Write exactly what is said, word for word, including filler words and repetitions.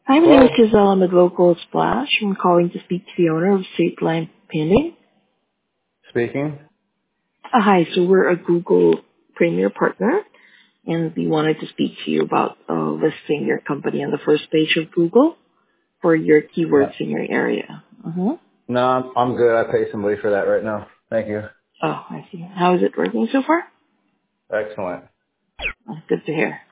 Hi, my name is Hello? Giselle. I'm at Local Splash. I'm calling to speak to the owner of Straight Line Painting. Speaking? Uh, hi, so we're a Google Premier partner, and we wanted to speak to you about uh, listing your company on the first page of Google for your No, keywords in your area. Uh-huh. no I'm, I'm good. I pay somebody for that right now. Thank you. Oh, I see. How is it working so far? Excellent. Uh, good to hear.